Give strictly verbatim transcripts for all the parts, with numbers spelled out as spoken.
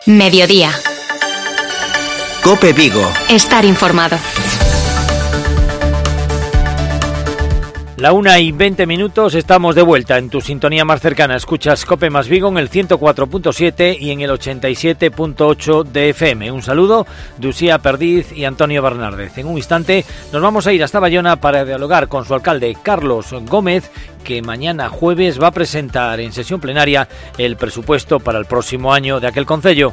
Mediodía. COPE Vigo. Estar informado. La una y veinte minutos, estamos de vuelta en tu sintonía más cercana. Escuchas COPE más Vigo en el ciento cuatro punto siete y en el ochenta y siete punto ocho de F M. Un saludo de Usía Perdiz y Antonio Bernárdez. En un instante nos vamos a ir hasta Bayona para dialogar con su alcalde, Carlos Gómez, que mañana jueves va a presentar en sesión plenaria el presupuesto para el próximo año de aquel concello.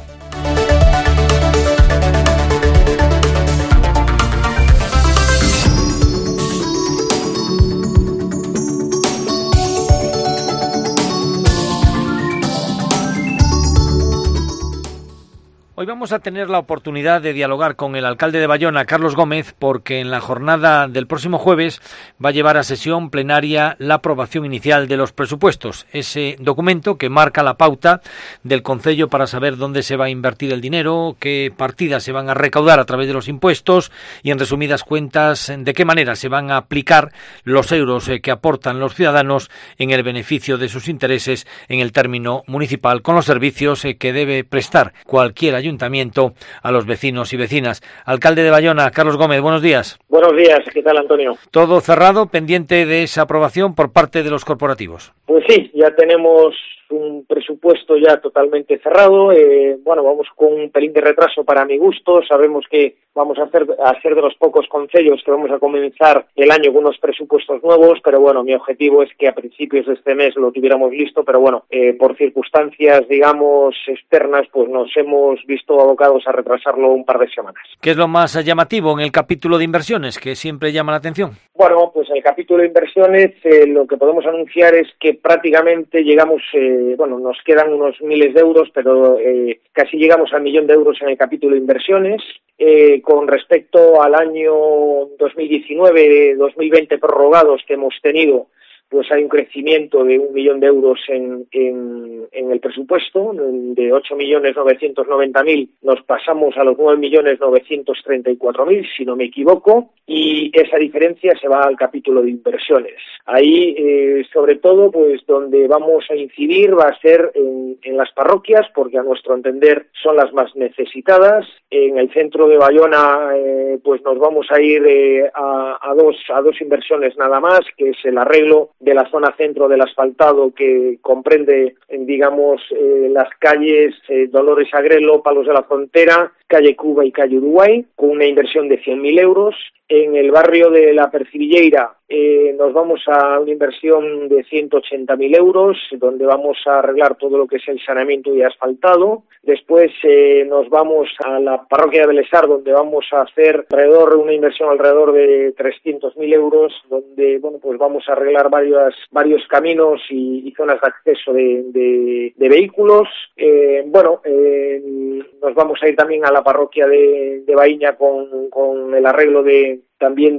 Hoy vamos a tener la oportunidad de dialogar con el alcalde de Bayona, Carlos Gómez, porque en la jornada del próximo jueves va a llevar a sesión plenaria la aprobación inicial de los presupuestos, ese documento que marca la pauta del concello para saber dónde se va a invertir el dinero, qué partidas se van a recaudar a través de los impuestos y, en resumidas cuentas, de qué manera se van a aplicar los euros que aportan los ciudadanos en el beneficio de sus intereses en el término municipal, con los servicios que debe prestar cualquier ayuntamiento ayuntamiento a los vecinos y vecinas. Alcalde de Bayona, Carlos Gómez, buenos días. Buenos días, ¿qué tal, Antonio? Todo cerrado, pendiente de esa aprobación por parte de los corporativos. Pues sí, ya tenemos un presupuesto ya totalmente cerrado. Eh, bueno, vamos con un pelín de retraso para mi gusto. Sabemos que vamos a hacer a ser de los pocos concellos que vamos a comenzar el año con unos presupuestos nuevos, pero bueno, mi objetivo es que a principios de este mes lo tuviéramos listo, pero bueno, eh, por circunstancias, digamos, externas, pues nos hemos visto abocados a retrasarlo un par de semanas. ¿Qué es lo más llamativo en el capítulo de inversiones, que siempre llama la atención? Bueno, pues en el capítulo de inversiones eh, lo que podemos anunciar es que prácticamente llegamos, eh, bueno, nos quedan unos miles de euros, pero eh, casi llegamos al millón de euros en el capítulo de inversiones. Eh, con respecto al año dos mil diecinueve dos mil veinte prorrogados que hemos tenido, pues hay un crecimiento de un millón de euros en, en, en el presupuesto. De ocho millones novecientos noventa mil nos pasamos a los nueve millones novecientos treinta y cuatro mil, si no me equivoco, y esa diferencia se va al capítulo de inversiones. Ahí, eh, sobre todo, pues donde vamos a incidir va a ser en, en las parroquias, porque a nuestro entender son las más necesitadas. En el centro de Bayona, eh, pues nos vamos a ir eh, a, a, dos, a dos inversiones nada más, que es el arreglo de la zona centro del asfaltado, que comprende, digamos, eh, las calles eh, Dolores Agrelo, Palos de la Frontera, calle Cuba y calle Uruguay, con una inversión de cien mil euros. En el barrio de la Percibilleira eh, nos vamos a una inversión de ciento ochenta mil euros, donde vamos a arreglar todo lo que es el saneamiento y asfaltado. Después eh, nos vamos a la parroquia de Belesar, donde vamos a hacer alrededor una inversión alrededor de trescientos mil euros, donde bueno pues vamos a arreglar varios, varios caminos y, y zonas de acceso de, de, de vehículos. Eh, bueno, eh, nos vamos a ir también a la parroquia de, de Baíña con, con el arreglo de también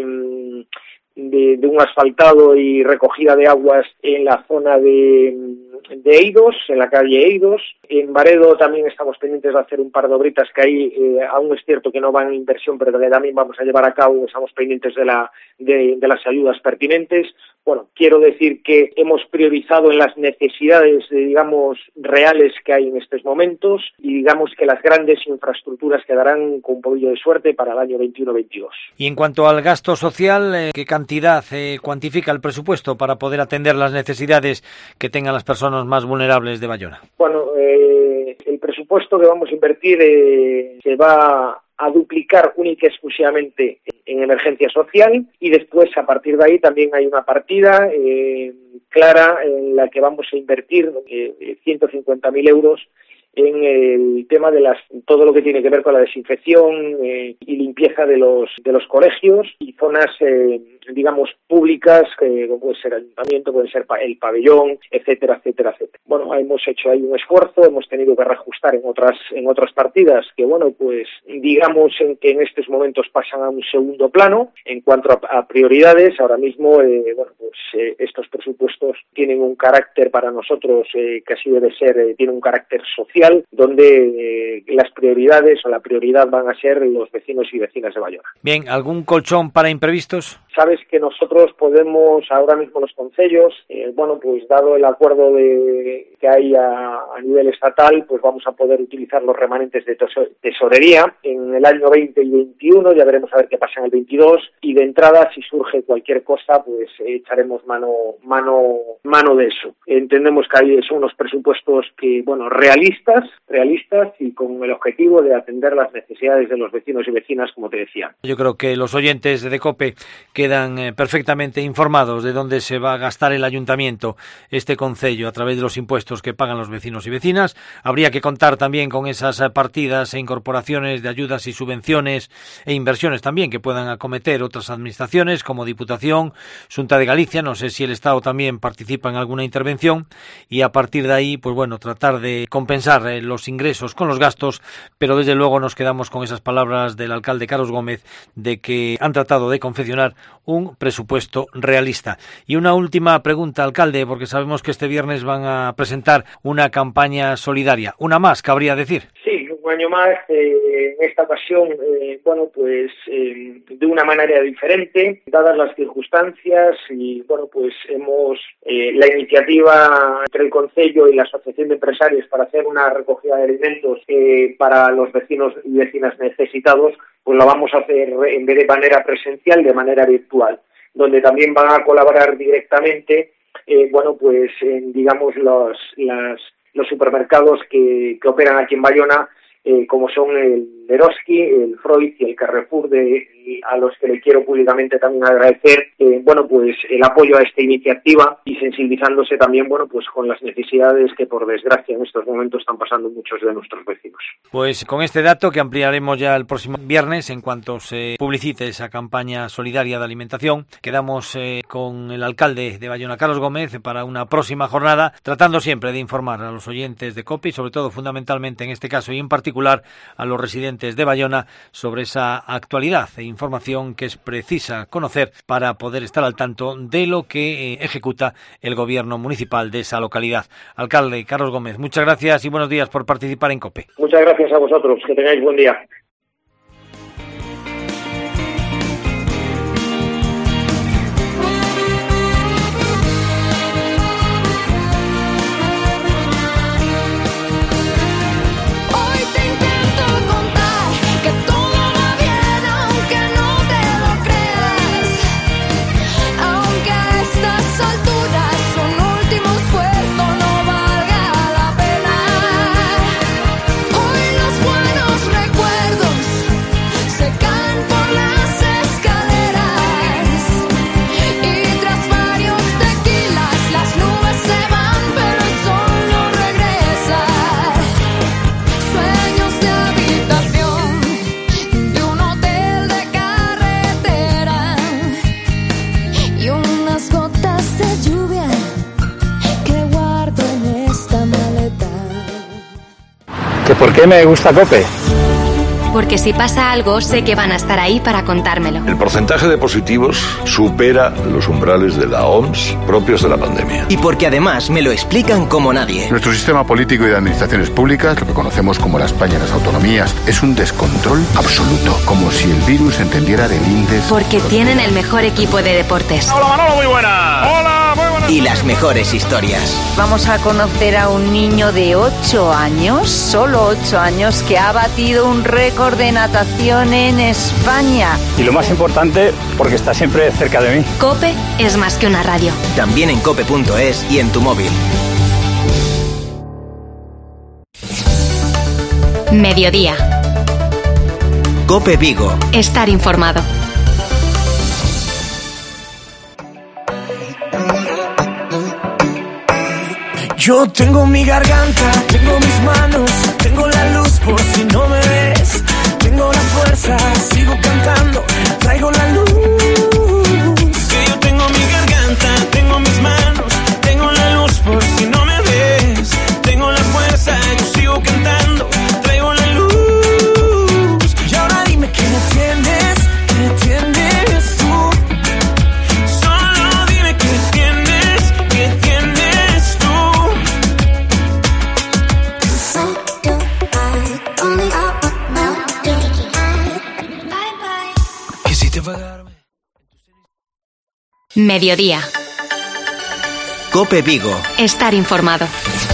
de, de, de un asfaltado y recogida de aguas en la zona de, de Eidos, en la calle Eidos. En Baredo también estamos pendientes de hacer un par de obritas que ahí eh, aún es cierto que no van en inversión, pero que también vamos a llevar a cabo. Estamos pendientes de, la, de, de las ayudas pertinentes. Bueno, quiero decir que hemos priorizado en las necesidades, digamos, reales que hay en estos momentos, y digamos que las grandes infraestructuras quedarán con un poquillo de suerte para el año veintiuno veintidós. Y en cuanto al gasto social, eh, ¿qué cantidad eh, cuantifica el presupuesto para poder atender las necesidades que tengan las personas más vulnerables de Bayona? Bueno, eh, el presupuesto que vamos a invertir eh, se va a duplicar única y exclusivamente en emergencia social, y después a partir de ahí también hay una partida eh, clara en la que vamos a invertir eh, ciento cincuenta mil euros en el tema de las todo lo que tiene que ver con la desinfección eh, y limpieza de los de los colegios y zonas eh, digamos públicas, que como puede ser el ayuntamiento, puede ser el pabellón, etcétera, etcétera, etcétera. Bueno, hemos hecho ahí un esfuerzo, hemos tenido que reajustar en otras en otras partidas que bueno, pues digamos en que en estos momentos pasan a un segundo plano. En cuanto a, a prioridades, ahora mismo eh, bueno, pues eh, estos presupuestos tienen un carácter para nosotros eh, que así debe ser, eh, tiene un carácter social. social donde eh, las prioridades o la prioridad van a ser los vecinos y vecinas de Bayona. Bien, ¿algún colchón para imprevistos? Sabes que nosotros podemos, ahora mismo los concellos, eh, bueno, pues dado el acuerdo de, que hay a, a nivel estatal, pues vamos a poder utilizar los remanentes de tesorería en el año veinte y veintiuno, ya veremos a ver qué pasa en el veintidós, y de entrada, si surge cualquier cosa, pues eh, echaremos mano, mano, mano de eso. Entendemos que hay son unos presupuestos que, bueno, realistas, realistas y con el objetivo de atender las necesidades de los vecinos y vecinas, como te decía. Yo creo que los oyentes de COPE quedan eh, perfectamente informados de dónde se va a gastar el ayuntamiento, este concello, a través de los impuestos que pagan los vecinos y vecinas. Habría que contar también con esas partidas e incorporaciones de ayudas y subvenciones e inversiones también que puedan acometer otras administraciones como Diputación, Xunta de Galicia, no sé si el Estado también participa en alguna intervención, y a partir de ahí, pues bueno, tratar de compensar eh, los ingresos con los gastos, pero desde luego nos quedamos con esas palabras del alcalde Carlos Gómez de que han tratado de confeccionar un presupuesto realista. Y una última pregunta, alcalde, porque sabemos que este viernes van a presentar una campaña solidaria, una más, cabría decir. Sí, un año más, eh, en esta ocasión, eh, bueno, pues eh, de una manera diferente, dadas las circunstancias, y bueno, pues hemos, eh, la iniciativa entre el Concello y la Asociación de Empresarios para hacer una recogida de alimentos eh, para los vecinos y vecinas necesitados, pues la vamos a hacer en vez de manera presencial, de manera virtual, donde también van a colaborar directamente, eh, bueno, pues en, digamos, los, las, los supermercados que, que operan aquí en Bayona, eh, como son el Eroski, el Freud y el Carrefour, de, a los que le quiero públicamente también agradecer, eh, bueno, pues el apoyo a esta iniciativa y sensibilizándose también, bueno, pues con las necesidades que por desgracia en estos momentos están pasando muchos de nuestros vecinos. Pues con este dato que ampliaremos ya el próximo viernes en cuanto se publicite esa campaña solidaria de alimentación, quedamos eh, con el alcalde de Bayona, Carlos Gómez, para una próxima jornada, tratando siempre de informar a los oyentes de COPE y sobre todo fundamentalmente en este caso y en particular a los residentes de Bayona sobre esa actualidad e información que es precisa conocer para poder estar al tanto de lo que eh, ejecuta el gobierno municipal de esa localidad. Alcalde Carlos Gómez, muchas gracias y buenos días por participar en COPE. Muchas gracias a vosotros, que tengáis buen día. ¿Por qué me gusta COPE? Porque si pasa algo, sé que van a estar ahí para contármelo. El porcentaje de positivos supera los umbrales de la O M S propios de la pandemia. Y porque además me lo explican como nadie. Nuestro sistema político y de administraciones públicas, lo que conocemos como la España de las autonomías, es un descontrol absoluto, como si el virus entendiera de lindes. Porque tienen el mejor equipo de deportes. Hola Manolo, muy buena. Hola, muy buena. Y las mejores historias. Vamos a conocer a un niño de ocho años, solo ocho años, que ha batido un récord de natación en España. Y lo más importante, porque está siempre cerca de mí. COPE es más que una radio. También en cope punto es y en tu móvil. Mediodía. COPE Vigo. Estar informado. Yo tengo mi garganta, tengo mis manos, tengo la luz por si no me ves. Tengo la fuerza, sigo cantando, traigo la luz. Que yo tengo mi garganta, tengo mis manos, tengo la luz por si no me ves. Tengo la fuerza, yo sigo cantando, traigo la luz. Y ahora dime que me tienes, que tienes tú. Solo dime que tienes, que tienes tú. Mediodía. COPE Vigo. Estar informado.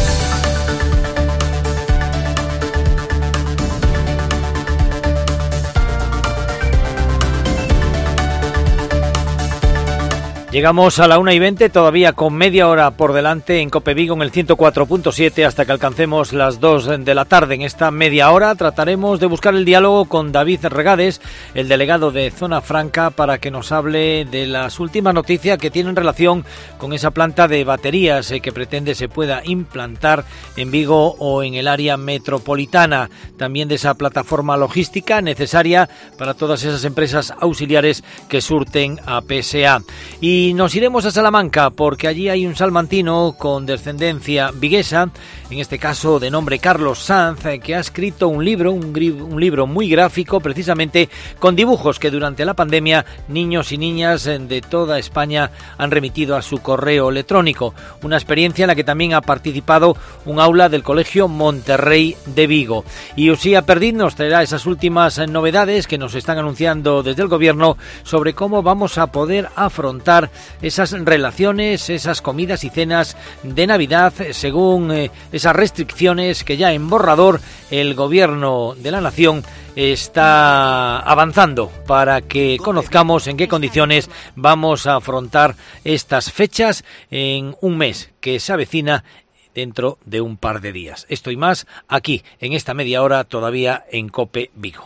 Llegamos a la una y veinte, todavía con media hora por delante en COPE Vigo en el ciento cuatro punto siete hasta que alcancemos las dos de la tarde. En esta media hora trataremos de buscar el diálogo con David Regades, el delegado de Zona Franca, para que nos hable de las últimas noticias que tienen relación con esa planta de baterías eh, que pretende se pueda implantar en Vigo o en el área metropolitana. También de esa plataforma logística necesaria para todas esas empresas auxiliares que surten a P S A. Y Y nos iremos a Salamanca porque allí hay un salmantino con descendencia viguesa, en este caso de nombre Carlos Sanz, que ha escrito un libro, un, un libro muy gráfico, precisamente con dibujos que durante la pandemia niños y niñas de toda España han remitido a su correo electrónico. Una experiencia en la que también ha participado un aula del Colegio Monterrey de Vigo. Y Uxía Perdín nos traerá esas últimas novedades que nos están anunciando desde el Gobierno sobre cómo vamos a poder afrontar esas relaciones, esas comidas y cenas de Navidad, según eh, esas restricciones que ya en borrador el Gobierno de la Nación está avanzando para que conozcamos en qué condiciones vamos a afrontar estas fechas en un mes que se avecina dentro de un par de días. Esto y más aquí, en esta media hora, todavía en COPE Vigo.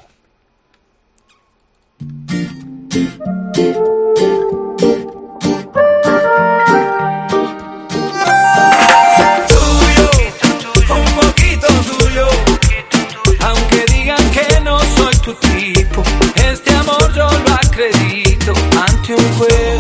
Tu tipo, este amor yo lo acredito ante un juez.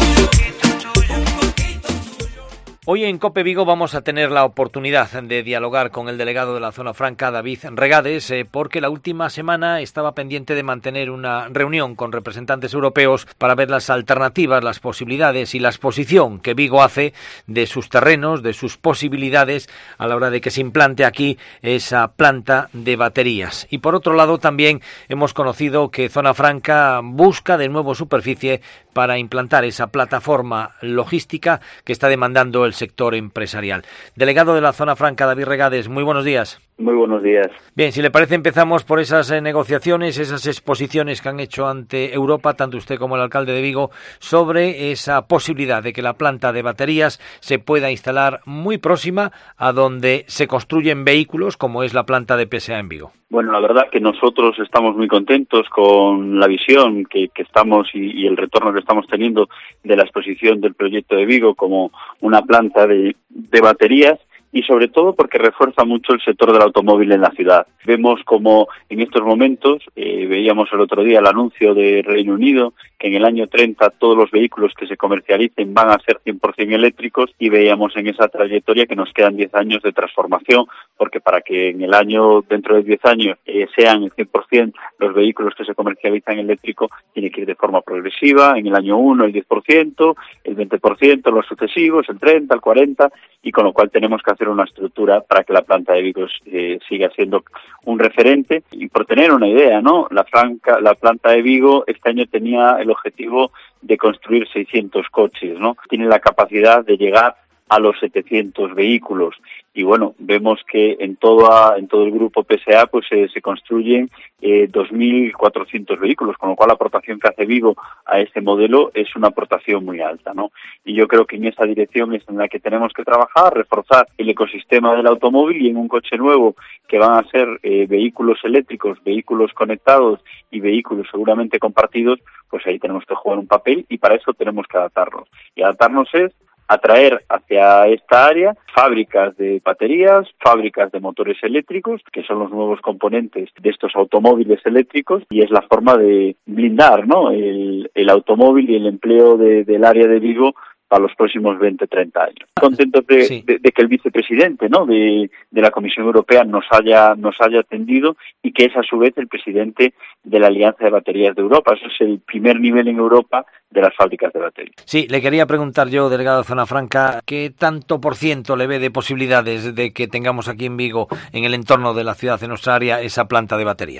Hoy en COPE Vigo vamos a tener la oportunidad de dialogar con el delegado de la Zona Franca, David Regades, eh, porque la última semana estaba pendiente de mantener una reunión con representantes europeos para ver las alternativas, las posibilidades y la exposición que Vigo hace de sus terrenos, de sus posibilidades a la hora de que se implante aquí esa planta de baterías. Y por otro lado también hemos conocido que Zona Franca busca de nuevo superficie para implantar esa plataforma logística que está demandando el sector empresarial. Delegado de la Zona Franca, David Regades, muy buenos días. Muy buenos días. Bien, si le parece empezamos por esas eh, negociaciones, esas exposiciones que han hecho ante Europa, tanto usted como el alcalde de Vigo, sobre esa posibilidad de que la planta de baterías se pueda instalar muy próxima a donde se construyen vehículos, como es la planta de P S A en Vigo. Bueno, la verdad que nosotros estamos muy contentos con la visión que, que estamos y, y el retorno que estamos teniendo de la exposición del proyecto de Vigo como una planta de, de baterías, y sobre todo porque refuerza mucho el sector del automóvil en la ciudad. Vemos como en estos momentos, eh, veíamos el otro día el anuncio de Reino Unido, que en el año treinta todos los vehículos que se comercialicen van a ser cien por ciento eléctricos, y veíamos en esa trayectoria que nos quedan diez años de transformación, porque para que en el año, dentro de diez años, eh, sean el cien por ciento los vehículos que se comercializan eléctricos, tiene que ir de forma progresiva, en el año uno el diez por ciento, el veinte por ciento los sucesivos, el treinta, el cuarenta, y con lo cual tenemos que hacer una estructura para que la planta de Vigo eh, siga siendo un referente. Y por tener una idea, ¿no? La, Franca, la planta de Vigo este año tenía el objetivo de construir seiscientos coches, ¿no? Tiene la capacidad de llegar a los setecientos vehículos. Y bueno, vemos que en toda, en todo el grupo P S A pues eh, se construyen eh, dos mil cuatrocientos vehículos, con lo cual la aportación que hace Vigo a este modelo es una aportación muy alta, ¿no? Y yo creo que en esa dirección es en la que tenemos que trabajar, reforzar el ecosistema del automóvil, y en un coche nuevo que van a ser eh, vehículos eléctricos, vehículos conectados y vehículos seguramente compartidos, pues ahí tenemos que jugar un papel, y para eso tenemos que adaptarnos. Y adaptarnos es atraer hacia esta área fábricas de baterías, fábricas de motores eléctricos, que son los nuevos componentes de estos automóviles eléctricos, y es la forma de blindar, ¿no?, el, el automóvil y el empleo de, del área de Vigo a los próximos veinte, treinta años. Contento de, sí. de, de que el vicepresidente, ¿no?, de, de la Comisión Europea nos haya nos haya atendido, y que es a su vez el presidente de la Alianza de Baterías de Europa. Eso es el primer nivel en Europa de las fábricas de baterías. Sí, le quería preguntar yo, delegado de Zona Franca, ¿qué tanto por ciento le ve de posibilidades de que tengamos aquí en Vigo, en el entorno de la ciudad, en nuestra área, esa planta de baterías?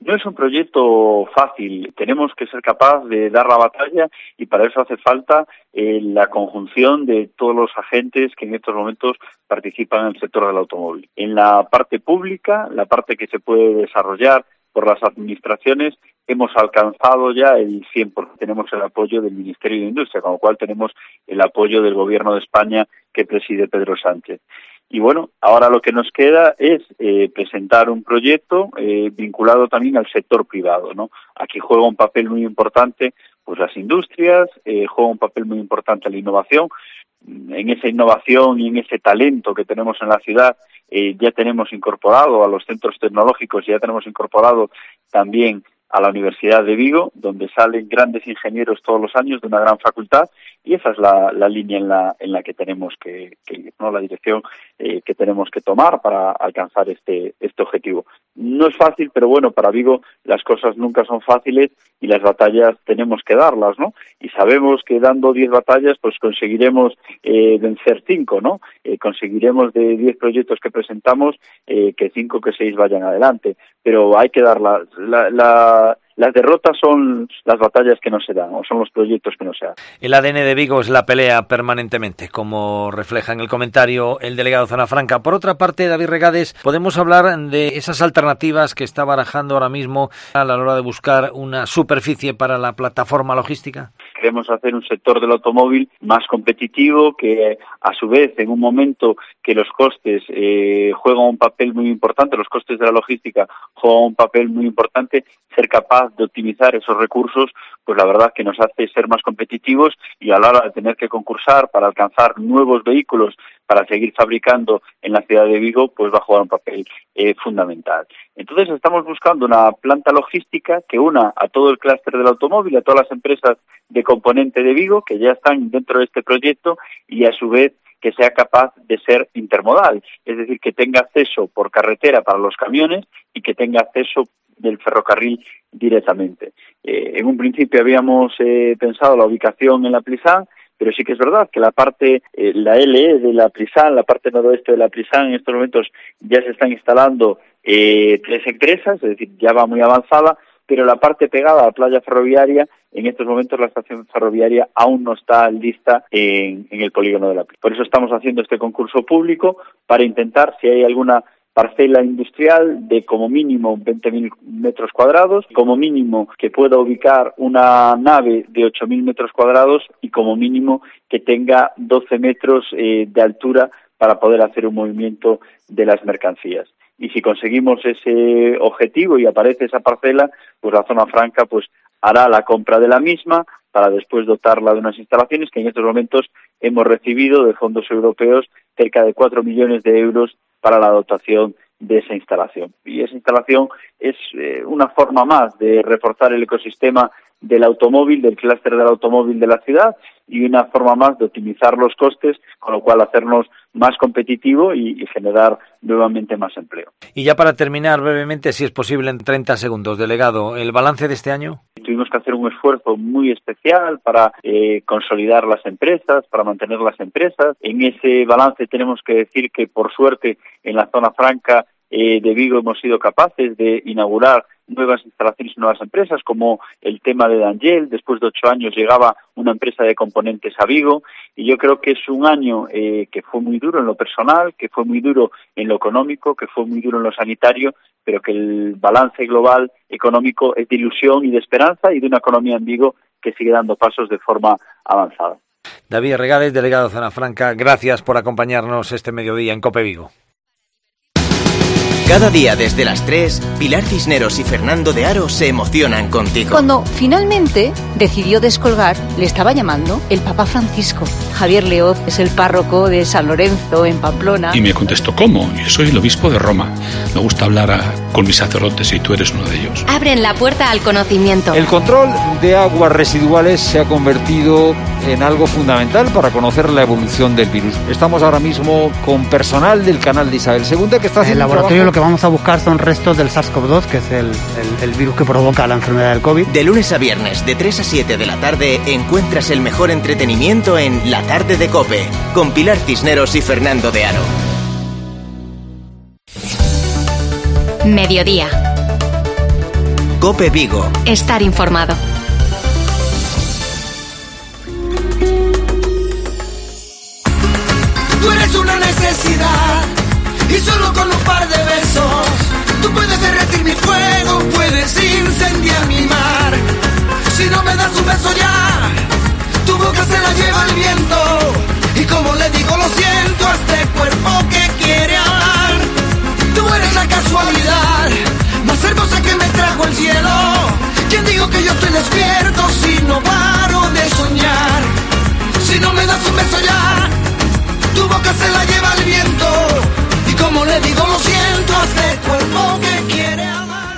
No es un proyecto fácil, tenemos que ser capaz de dar la batalla y para eso hace falta eh, la conjunción de todos los agentes que en estos momentos participan en el sector del automóvil. En la parte pública, la parte que se puede desarrollar por las administraciones, hemos alcanzado ya el cien por ciento. Tenemos el apoyo del Ministerio de Industria, con lo cual tenemos el apoyo del Gobierno de España que preside Pedro Sánchez. Y bueno, ahora lo que nos queda es eh, presentar un proyecto eh, vinculado también al sector privado, ¿no? Aquí juega un papel muy importante pues las industrias, eh, juega un papel muy importante la innovación. En esa innovación y en ese talento que tenemos en la ciudad eh, ya tenemos incorporado a los centros tecnológicos, ya tenemos incorporado también a la Universidad de Vigo, donde salen grandes ingenieros todos los años de una gran facultad, y esa es la, la línea en la en la que tenemos que, que ir, ¿no? La dirección eh, que tenemos que tomar para alcanzar este este objetivo. No es fácil, pero bueno, para Vigo las cosas nunca son fáciles y las batallas tenemos que darlas, ¿no? Y sabemos que dando diez batallas, pues conseguiremos eh, vencer cinco, ¿no? Eh, conseguiremos de diez proyectos que presentamos eh, que cinco, que seis vayan adelante, pero hay que darlas. La, la, las derrotas son las batallas que no se dan, o son los proyectos que no se dan. El A D N de Vigo es la pelea permanentemente, como refleja en el comentario el delegado Zona Franca. Por otra parte, David Regades, podemos hablar de esas alternativas que está barajando ahora mismo a la hora de buscar una superficie para la plataforma logística. Queremos hacer un sector del automóvil más competitivo, que a su vez en un momento que los costes eh, juegan un papel muy importante, los costes de la logística juegan un papel muy importante, ser capaz de optimizar esos recursos, pues la verdad que nos hace ser más competitivos y a la hora de tener que concursar para alcanzar nuevos vehículos para seguir fabricando en la ciudad de Vigo, pues va a jugar un papel eh, fundamental. Entonces estamos buscando una planta logística que una a todo el clúster del automóvil, a todas las empresas de componente de Vigo que ya están dentro de este proyecto y a su vez que sea capaz de ser intermodal, es decir, que tenga acceso por carretera para los camiones y que tenga acceso del ferrocarril directamente. Eh, en un principio habíamos eh, pensado la ubicación en la Plisán, pero sí que es verdad que la parte, eh, la L E de la Plisán, la parte noroeste de la Plisán, en estos momentos ya se están instalando eh, tres empresas, es decir, ya va muy avanzada, pero la parte pegada a la playa ferroviaria, en estos momentos la estación ferroviaria aún no está lista en, en el polígono de la Plisán. Por eso estamos haciendo este concurso público para intentar si hay alguna parcela industrial de como mínimo veinte mil metros cuadrados, como mínimo que pueda ubicar una nave de ocho mil metros cuadrados y como mínimo que tenga doce metros eh, de altura para poder hacer un movimiento de las mercancías. Y si conseguimos ese objetivo y aparece esa parcela, pues la Zona Franca pues hará la compra de la misma para después dotarla de unas instalaciones que en estos momentos hemos recibido de fondos europeos cerca de cuatro millones de euros para la dotación de esa instalación. Y esa instalación es eh, una forma más de reforzar el ecosistema del automóvil, del clúster del automóvil de la ciudad y una forma más de optimizar los costes, con lo cual hacernos más competitivo y, y generar nuevamente más empleo. Y ya para terminar brevemente, si es posible en treinta segundos, delegado, ¿el balance de este año? Tuvimos que hacer un esfuerzo muy especial para eh, consolidar las empresas, para mantener las empresas. En ese balance tenemos que decir que, por suerte, en la Zona Franca eh, de Vigo hemos sido capaces de inaugurar nuevas instalaciones y nuevas empresas, como el tema de Dangel. Después de ocho años llegaba una empresa de componentes a Vigo, y yo creo que es un año eh, que fue muy duro en lo personal, que fue muy duro en lo económico, que fue muy duro en lo sanitario, pero que el balance global económico es de ilusión y de esperanza y de una economía en Vigo que sigue dando pasos de forma avanzada. David Regades, delegado Zona Franca, gracias por acompañarnos este mediodía en COPE Vigo. Cada día desde las tres, Pilar Cisneros y Fernando de Aro se emocionan contigo. Cuando finalmente decidió descolgar, le estaba llamando el Papa Francisco. Javier Leoz es el párroco de San Lorenzo, en Pamplona. Y me contestó, ¿cómo? Yo soy el obispo de Roma. Me gusta hablar a, con mis sacerdotes y tú eres uno de ellos. Abren la puerta al conocimiento. El control de aguas residuales se ha convertido en algo fundamental para conocer la evolución del virus. Estamos ahora mismo con personal del canal de Isabel segunda que está haciendo el laboratorio. Lo que vamos a buscar son restos del SARS-CoV dos, que es el, el, el virus que provoca la enfermedad del COVID. De lunes a viernes, de tres a siete de la tarde, encuentras el mejor entretenimiento en La Tarde de COPE, con Pilar Cisneros y Fernando de Aro. Mediodía. COPE Vigo. Estar informado. Tú eres una necesidad y solo con un par de besos tú puedes derretir mi fuego, puedes incendiar mi mar. Si no me das un beso ya, tu boca se la lleva el viento y como le digo lo siento a este cuerpo que quiere hablar. Tú eres la casualidad más hermosa que me trajo el cielo. ¿Quién dijo que yo estoy despierto si no paro de soñar? Si no me das un beso ya, tu boca se la lleva el viento y como le digo lo siento a este cuerpo que quiere amar.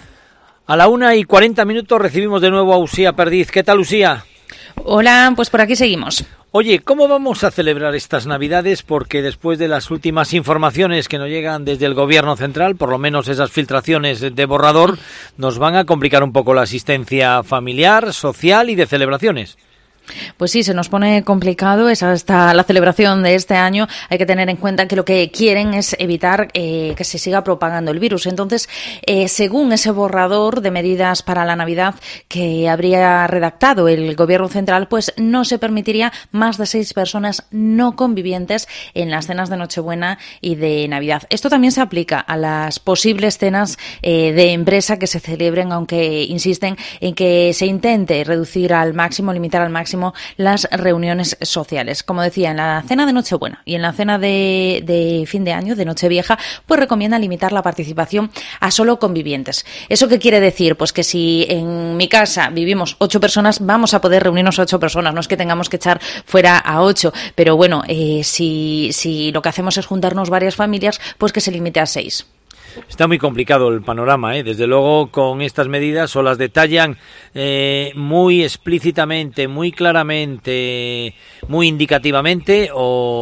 A la una y cuarenta minutos recibimos de nuevo a Usía Perdiz. ¿Qué tal, Usía? Hola, pues por aquí seguimos. Oye, ¿cómo vamos a celebrar estas Navidades? Porque después de las últimas informaciones que nos llegan desde el Gobierno central, por lo menos esas filtraciones de borrador, nos van a complicar un poco la asistencia familiar, social y de celebraciones. Pues sí, se nos pone complicado, es hasta la celebración de este año. Hay que tener en cuenta que lo que quieren es evitar eh, que se siga propagando el virus. Entonces, eh, según ese borrador de medidas para la Navidad que habría redactado el Gobierno central, pues no se permitiría más de seis personas no convivientes en las cenas de Nochebuena y de Navidad. Esto también se aplica a las posibles cenas eh, de empresa que se celebren, aunque insisten en que se intente reducir al máximo, limitar al máximo las reuniones sociales. Como decía, en la cena de Nochebuena y en la cena de, de fin de año, de Nochevieja, pues recomienda limitar la participación a solo convivientes. ¿Eso qué quiere decir? Pues que si en mi casa vivimos ocho personas, vamos a poder reunirnos ocho personas. No es que tengamos que echar fuera a ocho, pero bueno, eh, si, si lo que hacemos es juntarnos varias familias, pues que se limite a seis. Está muy complicado el panorama, ¿eh? Desde luego con estas medidas o las detallan eh, muy explícitamente, muy claramente, muy indicativamente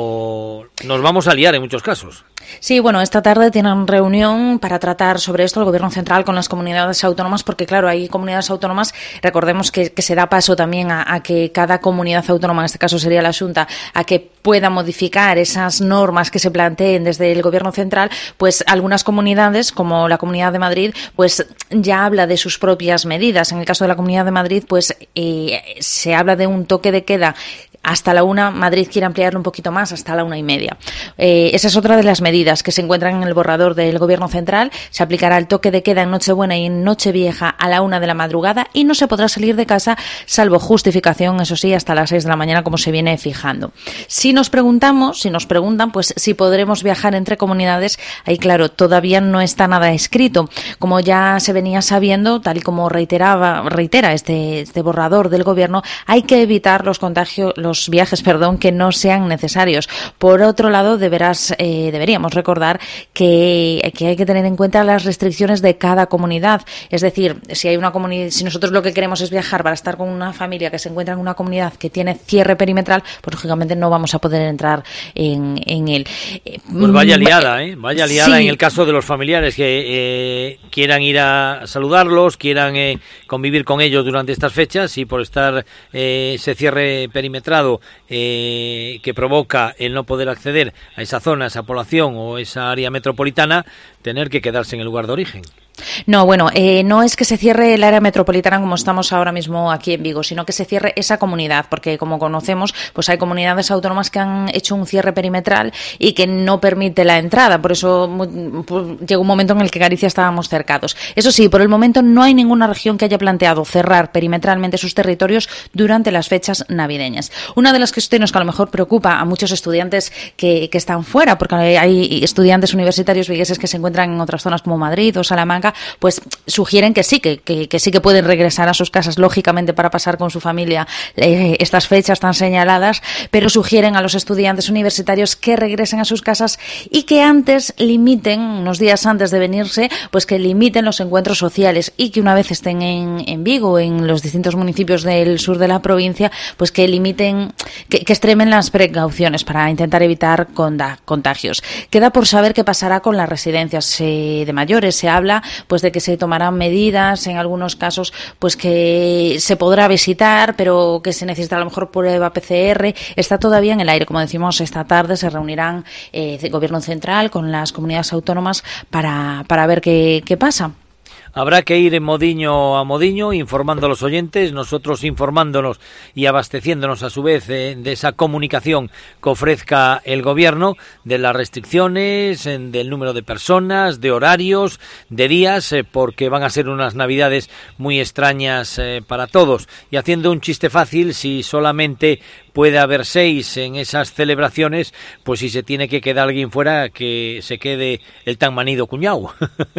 o nos vamos a liar en muchos casos. Sí, bueno, esta tarde tienen reunión para tratar sobre esto el Gobierno central con las comunidades autónomas, porque claro, hay comunidades autónomas, recordemos que, que se da paso también a, a que cada comunidad autónoma, en este caso sería la Xunta, a que pueda modificar esas normas que se planteen desde el Gobierno central. Pues algunas comunidades, como la Comunidad de Madrid, pues ya habla de sus propias medidas. En el caso de la Comunidad de Madrid, pues eh, se habla de un toque de queda hasta la una. Madrid quiere ampliarlo un poquito más, hasta la una y media. Eh, esa es otra de las medidas que se encuentran en el borrador del Gobierno central. Se aplicará el toque de queda en Nochebuena y en Nochevieja a la una de la madrugada y no se podrá salir de casa, salvo justificación, eso sí, hasta las seis de la mañana, como se viene fijando. Si nos preguntamos, si nos preguntan, pues si podremos viajar entre comunidades, ahí claro, todavía no está nada escrito. Como ya se venía sabiendo, tal y como reiteraba, reitera este, este borrador del Gobierno, hay que evitar los contagios, los viajes, perdón, que no sean necesarios. Por otro lado, deberás, eh, deberíamos recordar que, que hay que tener en cuenta las restricciones de cada comunidad. Es decir, si hay una comunidad, si nosotros lo que queremos es viajar para estar con una familia que se encuentra en una comunidad que tiene cierre perimetral, pues lógicamente no vamos a poder entrar en, en él. Pues vaya liada, ¿eh? Vaya liada sí. En el caso de los familiares que eh, quieran ir a saludarlos, quieran eh, convivir con ellos durante estas fechas y por estar eh, ese cierre perimetrado eh, que provoca el no poder acceder a esa zona, a esa población o esa área metropolitana, tener que quedarse en el lugar de origen. No, bueno, eh, no es que se cierre el área metropolitana como estamos ahora mismo aquí en Vigo, sino que se cierre esa comunidad, porque como conocemos, pues hay comunidades autónomas que han hecho un cierre perimetral y que no permite la entrada. Por eso pues, llegó un momento en el que Galicia estábamos cercados. Eso sí, por el momento no hay ninguna región que haya planteado cerrar perimetralmente sus territorios durante las fechas navideñas. Una de las cuestiones que a lo mejor preocupa a muchos estudiantes que, que están fuera, porque hay estudiantes universitarios vigueses que se encuentran en otras zonas como Madrid o Salamanca, pues sugieren que sí, que, que, que sí que pueden regresar a sus casas, lógicamente para pasar con su familia eh, estas fechas tan señaladas, pero sugieren a los estudiantes universitarios que regresen a sus casas y que antes limiten, unos días antes de venirse, pues que limiten los encuentros sociales y que una vez estén en, en Vigo, en los distintos municipios del sur de la provincia, pues que limiten, que, que extremen las precauciones para intentar evitar contagios. Queda por saber qué pasará con las residencias eh, de mayores. Se habla pues de que se tomarán medidas, en algunos casos pues que se podrá visitar, pero que se necesita a lo mejor prueba P C R. Está todavía en el aire. Como decimos, esta tarde se reunirán eh, el Gobierno central con las comunidades autónomas para, para ver qué, qué pasa. Habrá que ir en modiño a modiño, informando a los oyentes, nosotros informándonos y abasteciéndonos a su vez eh, de esa comunicación que ofrezca el Gobierno, de las restricciones, en, del número de personas, de horarios, de días, eh, porque van a ser unas Navidades muy extrañas eh, para todos. Y haciendo un chiste fácil, si solamente puede haber seis en esas celebraciones, pues si se tiene que quedar alguien fuera, que se quede el tan manido cuñado.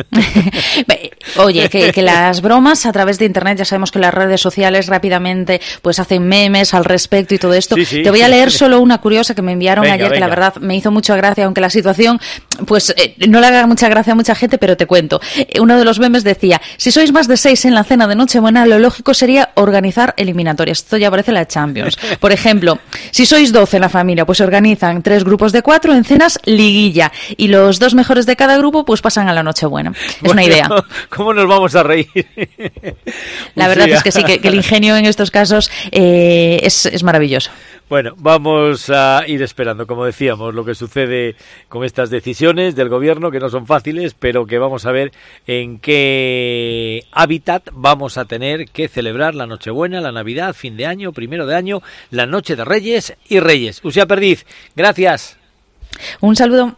Oye, que, que las bromas a través de Internet, ya sabemos que las redes sociales rápidamente pues hacen memes al respecto y todo esto. Sí, sí. Te voy a leer solo una curiosa que me enviaron venga, ayer, venga. Que la verdad me hizo mucha gracia, aunque la situación pues eh, no le haga mucha gracia a mucha gente, pero te cuento. Uno de los memes decía, si sois más de seis en la cena de Nochebuena, lo lógico sería organizar eliminatorias. Esto ya parece la Champions. Por ejemplo, si sois doce en la familia, pues organizan tres grupos de cuatro en cenas liguilla y los dos mejores de cada grupo pues pasan a la Nochebuena. Es bueno, una idea. ¿Cómo nos vamos a reír? La verdad sí. es que sí, que, que el ingenio en estos casos eh, es, es maravilloso. Bueno, vamos a ir esperando, como decíamos, lo que sucede con estas decisiones del Gobierno, que no son fáciles, pero que vamos a ver en qué hábitat vamos a tener que celebrar la Nochebuena, la Navidad, fin de año, primero de año, la Noche de Reyes y Reyes. Uxía Perdiz, gracias. Un saludo.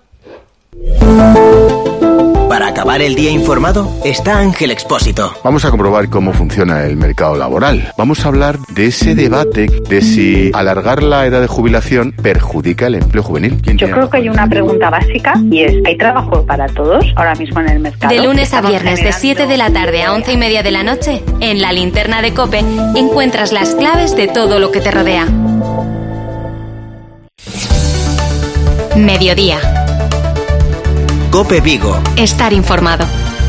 Para acabar el día informado está Ángel Expósito. Vamos a comprobar cómo funciona el mercado laboral. Vamos a hablar de ese debate de si alargar la edad de jubilación perjudica el empleo juvenil. Yo creo que hay una pregunta básica y es, ¿hay trabajo para todos ahora mismo en el mercado? De lunes a viernes de siete de la tarde a once y media de la noche, en la linterna de COPE encuentras las claves de todo lo que te rodea. Mediodía. COPE Vigo. Estar informado.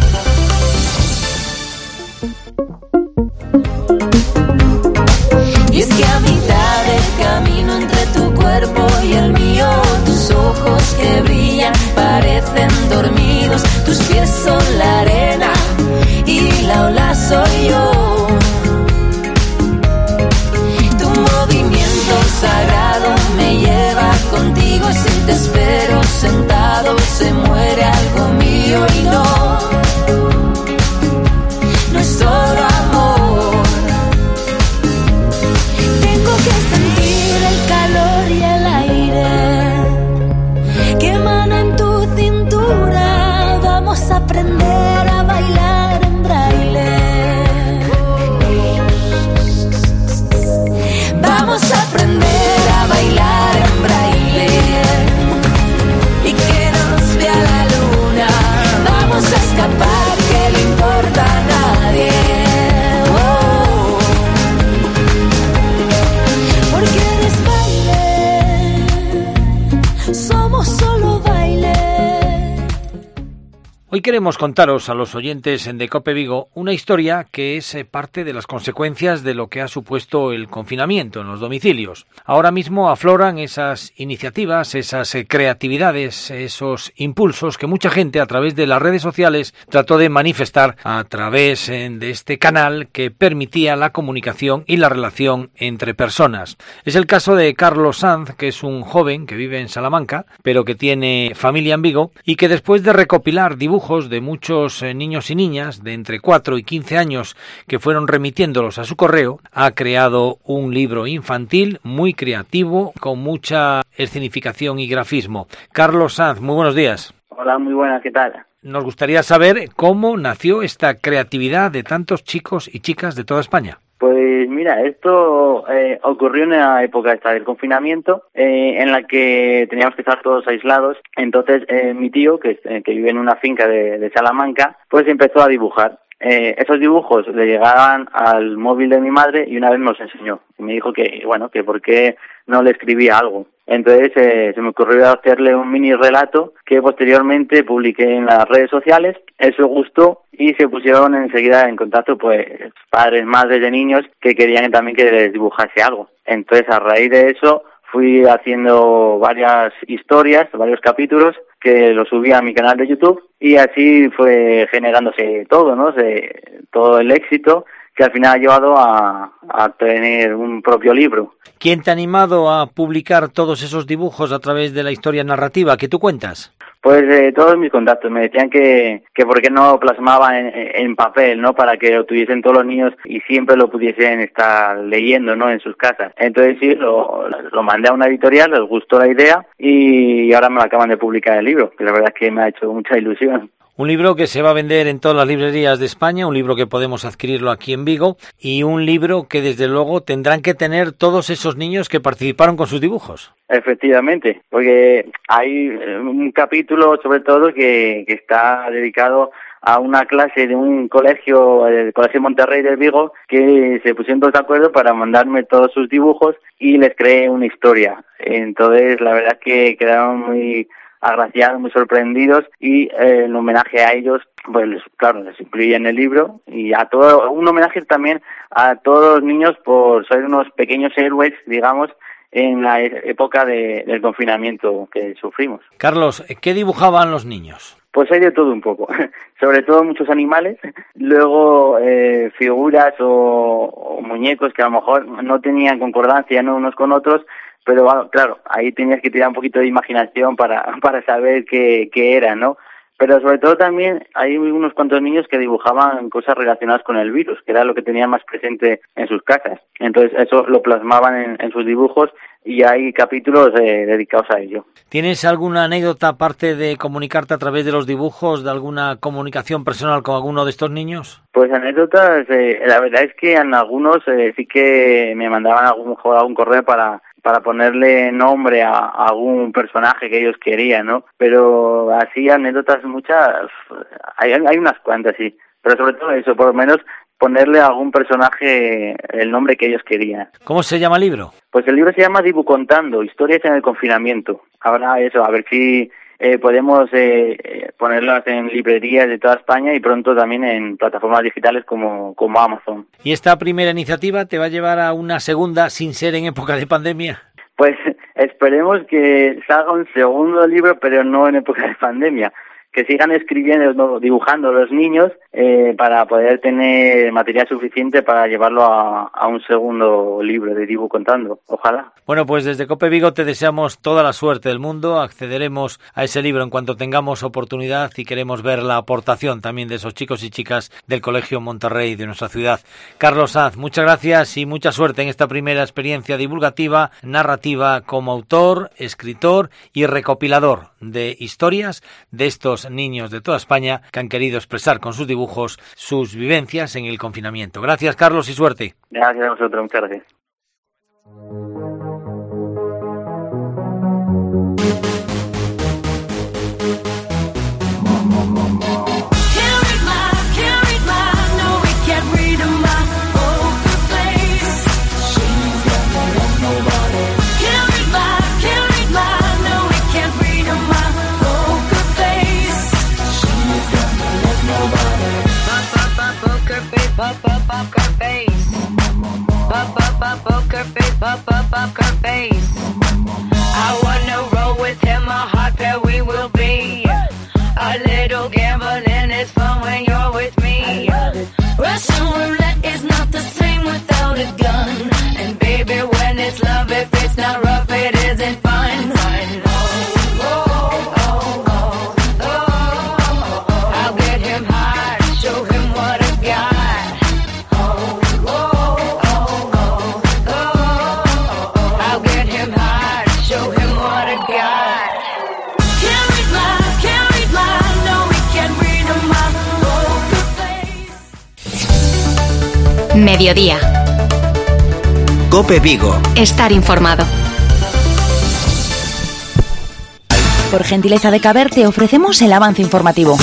Y es que a mitad del camino entre tu cuerpo y el mío, tus ojos que brillan parecen dormidos, tus pies son la arena y la ola soy yo. Tu movimiento sagrado me lleva contigo, si te espero sentado se muere algo mío y no, no es solo amor. Tengo que sentir el calor y el aire que emana en tu cintura. Vamos a aprender a bailar en braille. Vamos a aprender a bailar en braille. Y que nos vea la luna. Vamos a escapar, que le importa a nadie. Oh. Porque eres baile, somos solo baile. Hoy queremos contaros a los oyentes de COPE Vigo una historia que es parte de las consecuencias de lo que ha supuesto el confinamiento en los domicilios. Ahora mismo afloran esas iniciativas, esas creatividades, esos impulsos que mucha gente a través de las redes sociales trató de manifestar a través de este canal que permitía la comunicación y la relación entre personas. Es el caso de Carlos Sanz, que es un joven que vive en Salamanca, pero que tiene familia en Vigo y que después de recopilar dibujos de muchos eh, niños y niñas de entre cuatro y quince años que fueron remitiéndolos a su correo, ha creado un libro infantil muy creativo, con mucha escenificación y grafismo. Carlos Sanz, muy buenos días. Hola, muy buenas, ¿qué tal? Nos gustaría saber cómo nació esta creatividad de tantos chicos y chicas de toda España. Pues mira, esto eh, ocurrió en la época esta del confinamiento, eh, en la que teníamos que estar todos aislados. Entonces eh, mi tío, que, eh, que vive en una finca de, de Salamanca, pues empezó a dibujar. Eh, esos dibujos le llegaban al móvil de mi madre y una vez me los enseñó. Y me dijo que, bueno, que por qué no le escribía algo. Entonces eh, se me ocurrió hacerle un mini relato que posteriormente publiqué en las redes sociales. Eso gustó y se pusieron enseguida en contacto pues padres, madres de niños que querían también que les dibujase algo. Entonces a raíz de eso fui haciendo varias historias, varios capítulos que lo subí a mi canal de YouTube y así fue generándose todo, ¿no? Se, todo el éxito que al final ha llevado a, a tener un propio libro. ¿Quién te ha animado a publicar todos esos dibujos a través de la historia narrativa que tú cuentas? Pues eh, todos mis contactos me decían que, que por qué no plasmaba en, en papel, ¿no? Para que lo tuviesen todos los niños y siempre lo pudiesen estar leyendo, ¿no? En sus casas. Entonces sí, lo, lo mandé a una editorial, les gustó la idea y ahora me lo acaban de publicar el libro, que la verdad es que me ha hecho mucha ilusión. Un libro que se va a vender en todas las librerías de España, un libro que podemos adquirirlo aquí en Vigo y un libro que desde luego tendrán que tener todos esos niños que participaron con sus dibujos. Efectivamente, porque hay un capítulo sobre todo que, que está dedicado a una clase de un colegio, el Colegio Monterrey de Vigo, que se pusieron todos de acuerdo para mandarme todos sus dibujos y les creé una historia. Entonces la verdad es que quedaron muy agraciados, muy sorprendidos y eh, en homenaje a ellos, pues claro, les incluí en el libro y a todo, un homenaje también a todos los niños por ser unos pequeños héroes, digamos, en la época de, del confinamiento que sufrimos. Carlos, ¿qué dibujaban los niños? Pues hay de todo un poco, sobre todo muchos animales, luego eh, figuras o, o muñecos que a lo mejor no tenían concordancia, ¿no?, unos con otros, pero bueno, claro, ahí tenías que tirar un poquito de imaginación para para saber qué, qué era, ¿no? Pero sobre todo también hay unos cuantos niños que dibujaban cosas relacionadas con el virus, que era lo que tenían más presente en sus casas. Entonces eso lo plasmaban en, en sus dibujos y hay capítulos eh, dedicados a ello. ¿Tienes alguna anécdota, aparte de comunicarte a través de los dibujos, de alguna comunicación personal con alguno de estos niños? Pues anécdotas, eh, la verdad es que en algunos eh, sí que me mandaban algún, algún correo para... para ponerle nombre a, a algún personaje que ellos querían, ¿no? Pero así anécdotas muchas, hay, hay unas cuantas, sí, pero sobre todo eso, por lo menos ponerle a algún personaje el nombre que ellos querían. ¿Cómo se llama el libro? Pues el libro se llama Dibucontando, historias en el confinamiento. Ahora eso, a ver si eh, podemos eh, ponerlas en librerías de toda España y pronto también en plataformas digitales como, como Amazon. ¿Y esta primera iniciativa te va a llevar a una segunda sin ser en época de pandemia? Pues esperemos que salga un segundo libro, pero no en época de pandemia. Que sigan escribiendo, dibujando los niños eh, para poder tener material suficiente para llevarlo a, a un segundo libro de Dibucontando. Ojalá. Bueno, pues desde COPE Vigo te deseamos toda la suerte del mundo. Accederemos a ese libro en cuanto tengamos oportunidad y queremos ver la aportación también de esos chicos y chicas del Colegio Monterrey de nuestra ciudad. Carlos Sanz, muchas gracias y mucha suerte en esta primera experiencia divulgativa, narrativa como autor, escritor y recopilador de historias de estos niños de toda España que han querido expresar con sus dibujos sus vivencias en el confinamiento. Gracias, Carlos, y suerte. Gracias a vosotros, muchas gracias. Pop up up her face. Pop up up poker face. Pop up up her face. I wanna roll with him, a hot pair we will be. A little gambling is fun when you're with me. Russian roulette is not the same without a gun. And baby, when it's love, if it's not rough, it isn't fun. Mediodía. COPE Vigo. Estar informado. Por gentileza de Caber te ofrecemos el avance informativo.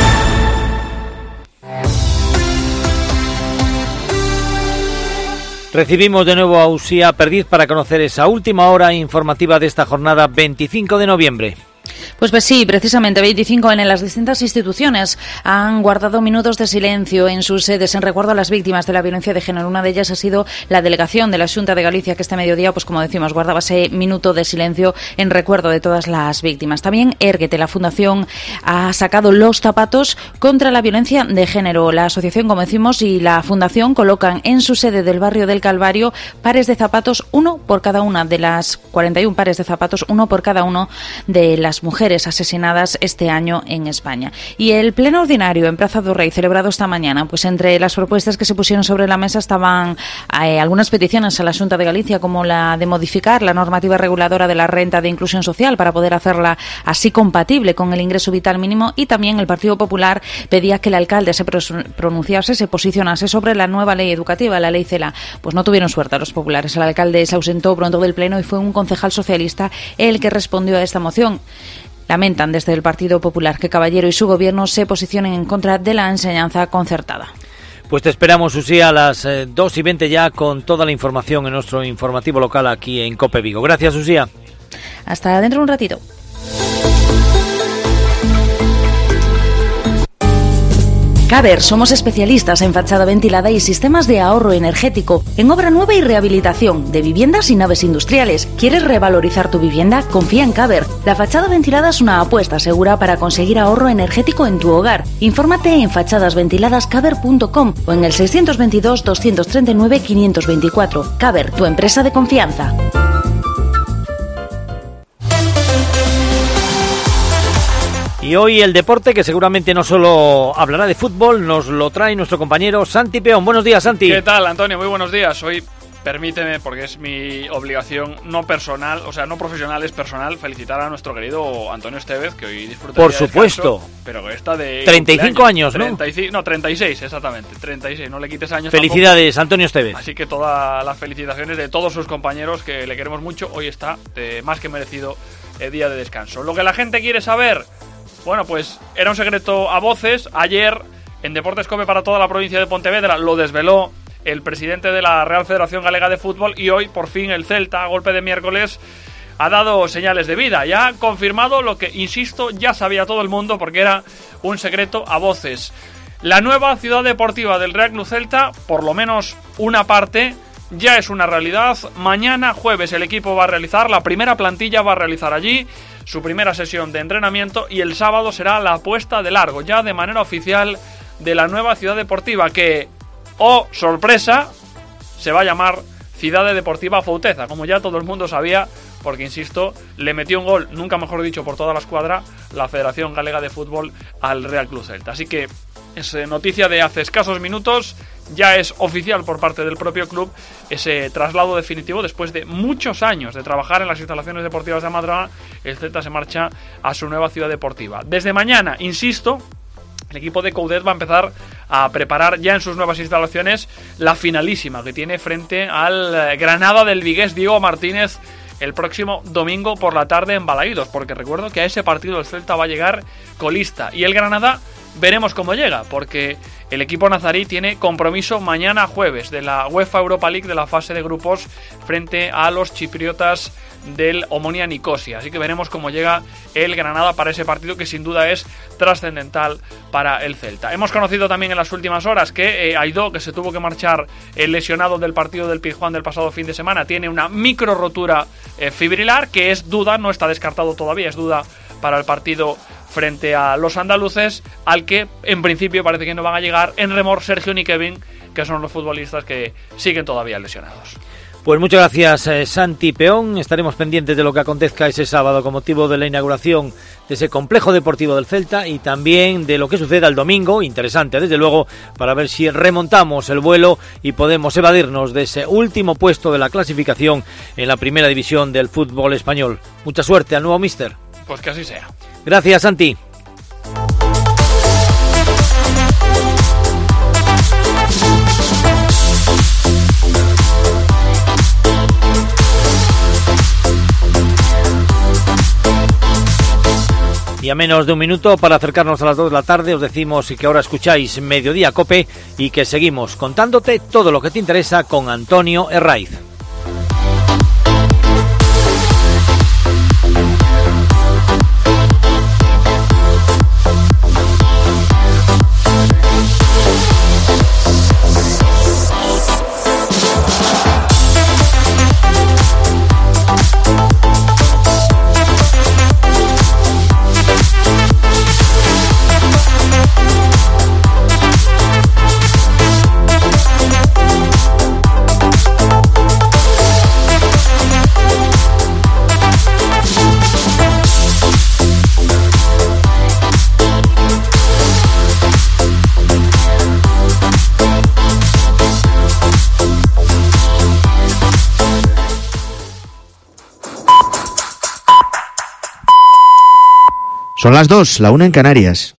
Recibimos de nuevo a Usía Perdiz para conocer esa última hora informativa de esta jornada veinticinco de noviembre. Pues, pues sí, precisamente veinticinco en las distintas instituciones han guardado minutos de silencio en sus sedes en recuerdo a las víctimas de la violencia de género. Una de ellas ha sido la delegación de la Xunta de Galicia, que este mediodía, pues como decimos, guardaba ese minuto de silencio en recuerdo de todas las víctimas. También Erguete, la fundación, ha sacado los zapatos contra la violencia de género. La asociación, como decimos, y la fundación colocan en su sede del barrio del Calvario pares de zapatos, uno por cada una de las cuarenta y un pares de zapatos, uno por cada uno de las mujeres mujeres asesinadas este año en España. Y el pleno ordinario en Praza do Rei, celebrado esta mañana, pues entre las propuestas que se pusieron sobre la mesa estaban eh, algunas peticiones a la Xunta de Galicia, como la de modificar la normativa reguladora de la renta de inclusión social para poder hacerla así compatible con el ingreso vital mínimo, y también el Partido Popular pedía que el alcalde se pronunciase, se posicionase sobre la nueva ley educativa, la ley CELA. Pues no tuvieron suerte los populares. El alcalde se ausentó pronto del pleno y fue un concejal socialista el que respondió a esta moción. Lamentan desde el Partido Popular que Caballero y su gobierno se posicionen en contra de la enseñanza concertada. Pues te esperamos, Susi, a las eh, dos y veinte ya con toda la información en nuestro informativo local aquí en COPE Vigo. Gracias, Susía. Hasta dentro de un ratito. Caber, somos especialistas en fachada ventilada y sistemas de ahorro energético, en obra nueva y rehabilitación de viviendas y naves industriales. ¿Quieres revalorizar tu vivienda? Confía en Caber. La fachada ventilada es una apuesta segura para conseguir ahorro energético en tu hogar. Infórmate en fachades ventiladas caber punto com o en el seiscientos veintidós, doscientos treinta y nueve, quinientos veinticuatro. Caber, tu empresa de confianza. Y hoy el deporte, que seguramente no solo hablará de fútbol, nos lo trae nuestro compañero Santi Peón. Buenos días, Santi. ¿Qué tal, Antonio? Muy buenos días. Hoy, permíteme, porque es mi obligación no personal, o sea, no profesional, es personal, felicitar a nuestro querido Antonio Estevez, que hoy disfruta Por supuesto. Descanso, pero que está de treinta y cinco años, ¿no? treinta y cinco, no, treinta y seis, exactamente. treinta y seis, no le quites años. Felicidades, tampoco. Antonio Estevez. Así que todas las felicitaciones de todos sus compañeros, que le queremos mucho. Hoy está de más que merecido el día de descanso. Lo que la gente quiere saber... Bueno, pues era un secreto a voces. Ayer, en Deportes COPE para toda la provincia de Pontevedra, lo desveló el presidente de la Real Federación Galega de Fútbol, y hoy, por fin, el Celta, a golpe de miércoles, ha dado señales de vida. Ya ha confirmado lo que, insisto, ya sabía todo el mundo, porque era un secreto a voces. La nueva ciudad deportiva del Real Club Celta, por lo menos una parte, ya es una realidad. Mañana, jueves, el equipo va a realizar, la primera plantilla va a realizar allí su primera sesión de entrenamiento, y el sábado será la puesta de largo, ya de manera oficial, de la nueva ciudad deportiva que, oh sorpresa, se va a llamar Ciudad Deportiva Fouteza, como ya todo el mundo sabía, porque, insisto, le metió un gol, nunca mejor dicho, por toda la escuadra, la Federación Galega de Fútbol al Real Club Celta. Así que es noticia de hace escasos minutos, ya es oficial por parte del propio club ese traslado definitivo. Después de muchos años de trabajar en las instalaciones deportivas de Madrid, el Celta se marcha a su nueva ciudad deportiva. Desde mañana, insisto, el equipo de Coudet va a empezar a preparar ya en sus nuevas instalaciones la finalísima que tiene frente al Granada del Vigués Diego Martínez el próximo domingo por la tarde en Balaídos, porque recuerdo que a ese partido el Celta va a llegar colista, y el Granada veremos cómo llega, porque el equipo nazarí tiene compromiso mañana jueves de la UEFA Europa League, de la fase de grupos, frente a los chipriotas del Omonia Nicosia. Así que veremos cómo llega el Granada para ese partido, que sin duda es trascendental para el Celta. Hemos conocido también en las últimas horas que eh, Aidó, que se tuvo que marchar el lesionado del partido del Pizjuán del pasado fin de semana, tiene una micro rotura eh, fibrilar, que es duda, no está descartado todavía, es duda para el partido frente a los andaluces, al que en principio parece que no van a llegar en remor Sergio ni Kevin, que son los futbolistas que siguen todavía lesionados. Pues muchas gracias, eh, Santi Peón. Estaremos pendientes de lo que acontezca ese sábado con motivo de la inauguración de ese complejo deportivo del Celta, y también de lo que suceda el domingo, interesante desde luego, para ver si remontamos el vuelo y podemos evadirnos de ese último puesto de la clasificación en la primera división del fútbol español. Mucha suerte al nuevo míster. Pues que así sea. Gracias, Santi. Y a menos de un minuto para acercarnos a las dos de la tarde, os decimos que ahora escucháis Mediodía Cope y que seguimos contándote todo lo que te interesa con Antonio Herraiz. Son las dos, la una en Canarias.